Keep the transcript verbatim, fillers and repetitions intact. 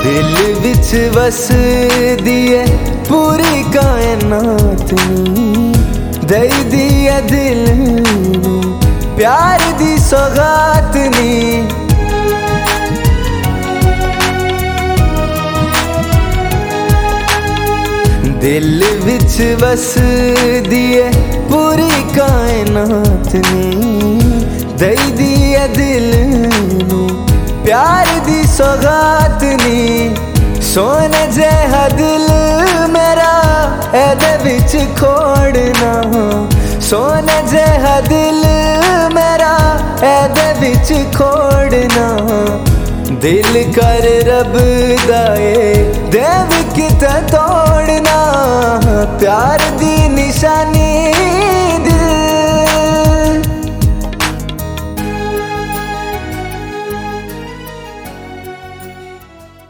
दिल विच वस दिए पूरी कायनात दई दिए दिल प्यार दी सौगात नी। दिल विच वस दिए पूरी कायनात नी दई दिए दिल प्यार दी सौगात नी। सोने जैहा दिल मेरा एदे विच खोड़ना, सोने जैहा दिल मेरा एदे विच खोड़ना। दिल कर रब दाए देव किते तोड़ना, प्यार दी निशानी